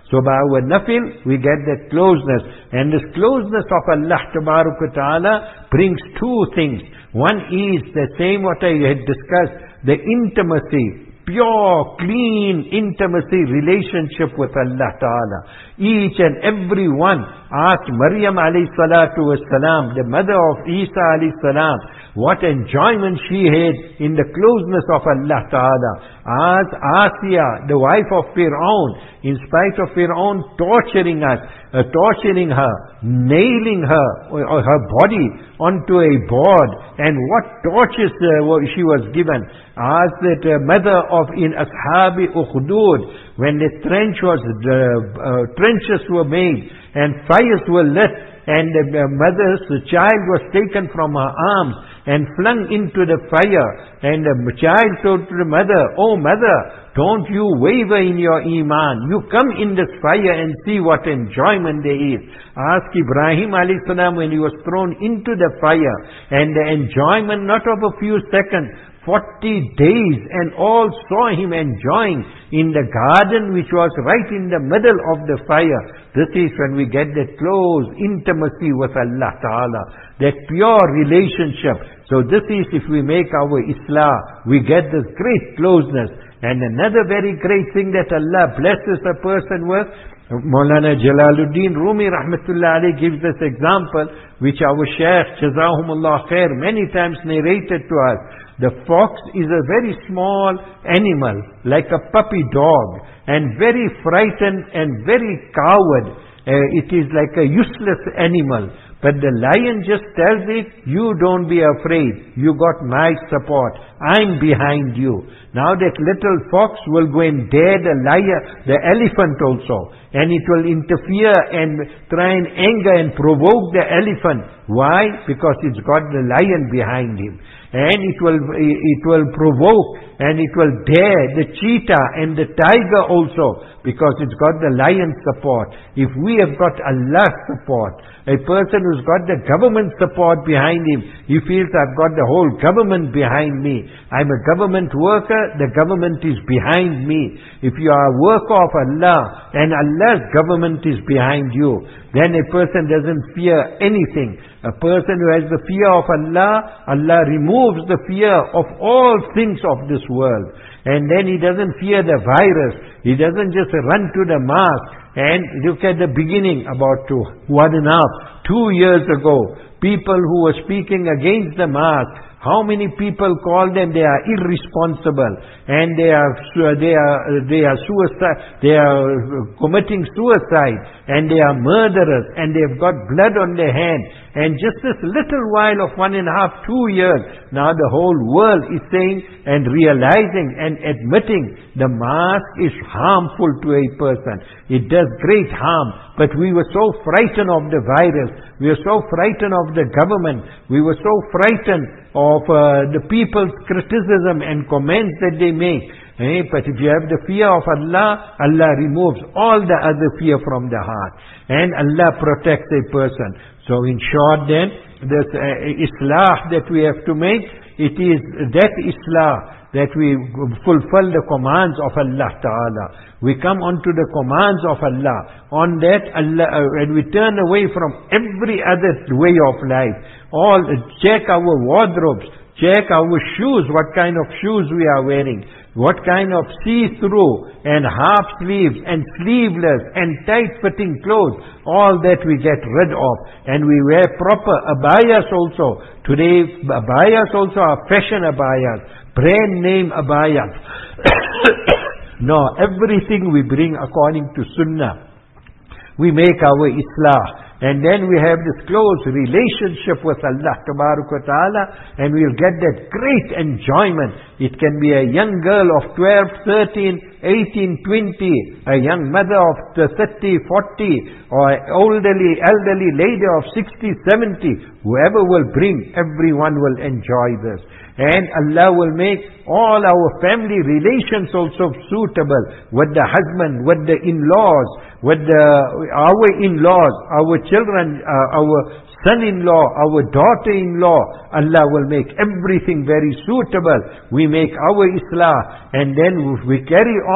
So by our nafil, we get that closeness. And this closeness of Allah Ta'ala brings two things. One is the same what I had discussed, the intimacy, pure, clean intimacy relationship with Allah Ta'ala. Each and every one asked Maryam alayhi salatu wassalam, the mother of Isa alayhi salam, what enjoyment she had in the closeness of Allah Ta'ala. As Asiya, the wife of Fir'aun, in spite of Fir'aun torturing us, uh, torturing her, nailing her, or her body onto a board, and what tortures uh, she was given. As that uh, mother of in Ashabi Ukhdud, when the trench was, uh, uh, trenches were made, and fires were lit, and the mother's the child was taken from her arms and flung into the fire, and the child told to the mother, "Oh mother, don't you waver in your iman. You come in this fire and see what enjoyment there is." Ask Ibrahim alayhi salam when he was thrown into the fire, and the enjoyment not of a few seconds, forty days, and all saw him enjoying in the garden which was right in the middle of the fire. This is when we get that close intimacy with Allah Ta'ala, that pure relationship. So this is, if we make our Islah, we get this great closeness. And another very great thing that Allah blesses a person with, Maulana Jalaluddin Rumi Rahmatullah alayhi gives this example, which our Shaykh Jazahumullah Khair many times narrated to us. The fox is a very small animal, like a puppy dog, and very frightened and very coward. Uh, it is like a useless animal. But the lion just tells it, "You don't be afraid. You got my support. I'm behind you." Now that little fox will go and dare the lion, the elephant also. And it will interfere and try and anger and provoke the elephant. Why? Because it's got the lion behind him. And it will, it will provoke and it will dare the cheetah and the tiger also, because it's got the lion's support. If we have got Allah's support, a person who's got the government support behind him, he feels, "I've got the whole government behind me. I'm a government worker, the government is behind me." If you are a worker of Allah and Allah's government is behind you, then a person doesn't fear anything. A person who has the fear of Allah, Allah removes the fear of all things of this world. And then he doesn't fear the virus. He doesn't just run to the mosque. And look at the beginning, about two, one and a half, two years ago, people who were speaking against the mosque, how many people call them they are irresponsible, and they are they are they are suicide, they are committing suicide, and they are murderers, and they have got blood on their hand. And just this little while of one and a half, two years, now the whole world is saying and realizing and admitting the mask is harmful to a person. It does great harm. But we were so frightened of the virus. We were so frightened of the government. We were so frightened of uh, the people's criticism and comments that they make. Eh? But if you have the fear of Allah, Allah removes all the other fear from the heart. And Allah protects a person. So in short then, this uh, Islah that we have to make, it is that Islah that we fulfill the commands of Allah Ta'ala. We come onto the commands of Allah. On that, Allah, uh, and we turn away from every other way of life. All, uh, check our wardrobes, check our shoes, what kind of shoes we are wearing, what kind of see-through and half sleeves and sleeveless and tight-fitting clothes, all that we get rid of. And we wear proper abayas also. Today, abayas also are fashion abayas, brand name abayas. No, everything we bring according to Sunnah. We make our Islah. And then we have this close relationship with Allah Ta'ala, and we'll get that great enjoyment. It can be a young girl of twelve, thirteen, eighteen, twenty, a young mother of thirty, forty, or an elderly, elderly lady of sixty, seventy. Whoever will bring, everyone will enjoy this. And Allah will make all our family relations also suitable, with the husband, with the in-laws, with the, our in-laws, our children, uh, our son-in-law, our daughter-in-law. Allah will make everything very suitable. We make our Islah, and then we carry on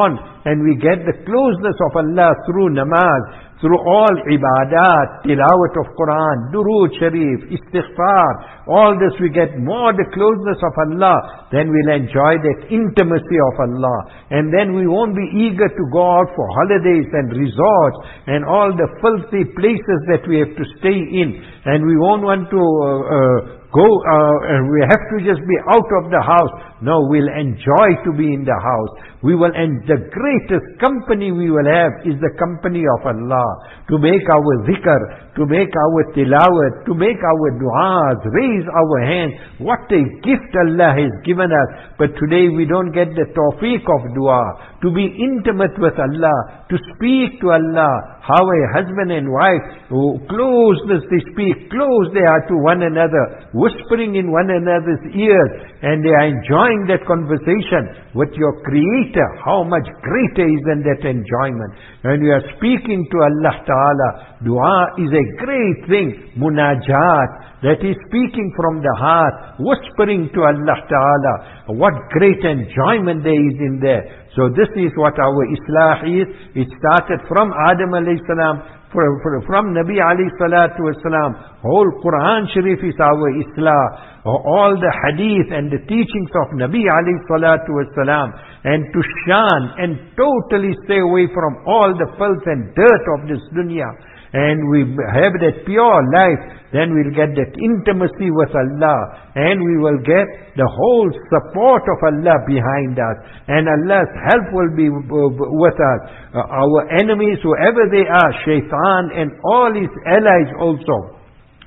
and we get the closeness of Allah through namaz, through all ibadat, tilawat of Quran, durood sharif, istighfar, all this we get more the closeness of Allah, then we'll enjoy that intimacy of Allah. And then we won't be eager to go out for holidays and resorts and all the filthy places that we have to stay in. And we won't want to uh, uh, go, uh, and we have to just be out of the house. No, we'll enjoy to be in the house. We will, and the greatest company we will have is the company of Allah. To make our dhikr, to make our tilawat, to make our du'as, raise our hands. What a gift Allah has given us. But today we don't get the tawfiq of dua. To be intimate with Allah, to speak to Allah. How a husband and wife, who closeness they speak, close they are to one another, whispering in one another's ears, and they are enjoying that conversation with your Creator. How much greater is than that enjoyment. When you are speaking to Allah Ta'ala, dua is a great thing. Munajat, that is speaking from the heart, whispering to Allah Ta'ala. What great enjoyment there is in there. So this is what our Islah is. It started from Adam alayhi salam, from, from Nabi alayhi salatu wasalam. Whole Quran Sharif is our Islah. All the hadith and the teachings of Nabi alayhi salatu wasalam. And to shun and totally stay away from all the filth and dirt of this dunya. And we have that pure life, then we'll get that intimacy with Allah. And we will get the whole support of Allah behind us. And Allah's help will be with us. Uh, our enemies, whoever they are, Shaitan and all his allies also,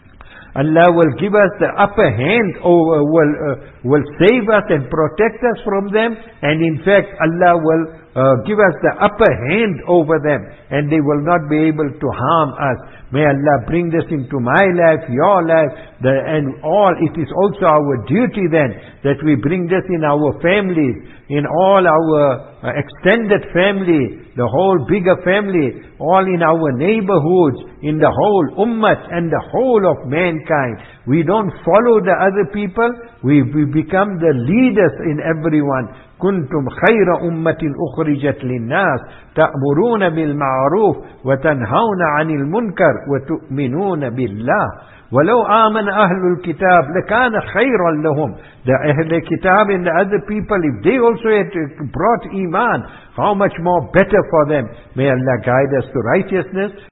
Allah will give us the upper hand, over, will, uh, will save us and protect us from them. And in fact, Allah will uh, give us the upper hand over them. And they will not be able to harm us. May Allah bring this into my life, your life, the, and all. It is also our duty then that we bring this in our families, in all our uh, extended family, the whole bigger family, all in our neighborhoods, in the whole ummah and the whole of mankind. We don't follow the other people, we, we become the leaders in everyone. كنتم خير أمة أخرجت للناس تأمرون بالمعروف وتنهون عن المنكر وتؤمنون بالله ولو آمن أهل الكتاب لكان خيرا لهم. The Ahl Kitab and the other people, if they also had brought Iman, how much more better for them. May Allah guide us to righteousness.